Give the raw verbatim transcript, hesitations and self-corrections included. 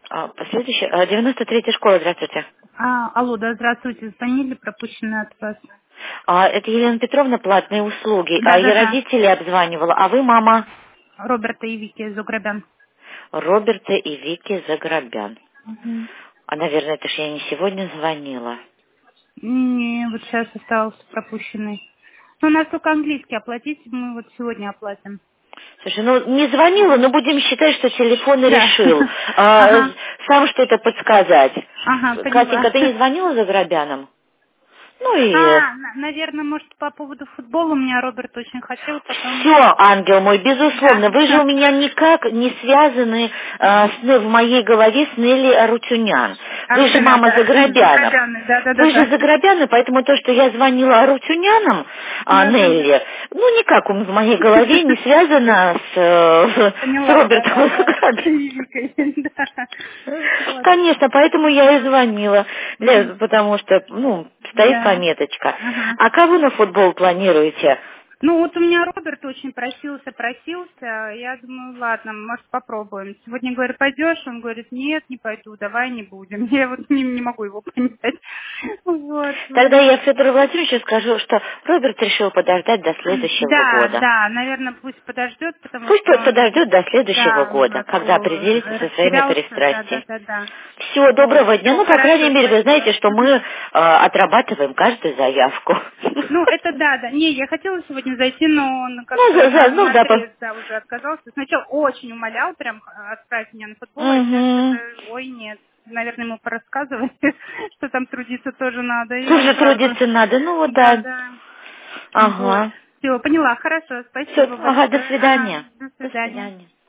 А, последующая, а, девяносто третья школа, здравствуйте. А, алло, да, здравствуйте. Звонили, пропущенные от вас. А, это Елена Петровна, платные услуги. Да, А, да, я да. родителей обзванивала, а вы мама Роберта и Вики Загребян. Роберта и Вики Загребян. Угу. А, наверное, это ж я не сегодня звонила. Не, вот сейчас остался пропущенный. Ну, у нас только английский оплатить, мы вот сегодня оплатим. Слушай, ну не звонила, но будем считать, что телефон Да. решил. А, Ага, сам что-то подсказать. ага, Катенька, поняла. ты не звонила Загребянам? Ну и... А, на- наверное, может, по поводу футбола у меня Роберт очень хотел, потом... Все, ангел мой, Да. безусловно. Вы же у меня никак не связаны э, с, Нэ- в моей голове с Нелли Арутюнян. Вы же Арутюнян, мама да. Загребянов. Загребяны, да, да, да, Вы же да. Загребяны, поэтому то, что я звонила Арутюнянам, а, Да, да, Нелли, ну никак в моей голове не да. связано с, э, с Поняла, да, Робертом да, да. Загребяном. Викой, да. Вот. Конечно, поэтому я и звонила, Мгм. для- потому что, ну, стоит Да. пометочка. Ага. А кого на футбол планируете? Ну вот у меня Роберт очень просился, просился. Я думаю, ладно, может попробуем. Сегодня говорю, пойдешь? Он говорит, нет, не пойду, давай не будем. Я вот не, не могу его понять. Вот. Тогда я Федору Владимировичу скажу, что Роберт решил подождать до следующего Да, года. да, наверное, пусть подождет, потому Пусть что под- он, подождет до следующего да, года, когда вот, определится со своими растерялся, да, да, пристрастиями. да, да. Все, Вот, доброго дня. все, Ну, по крайней хорошо, мере, вы знаете, спасибо. что мы э, отрабатываем каждую заявку. Ну, это да, да. Не, я хотела сегодня зайти, но он Ну, как-то за- за- на, ну да, по- наотрез, да, уже отказался. Сначала очень умолял, прям э, отправить меня на футбол, а сейчас что-то, Мгм. ой, нет. Наверное, ему порассказывать, что там трудиться тоже надо. И он Тоже сразу, трудиться надо. Ну, вот да, да. да. Вот. Ага. Все, поняла, хорошо, Все, спасибо ага, до большое. Ага, свидания. до До свидания. свидания.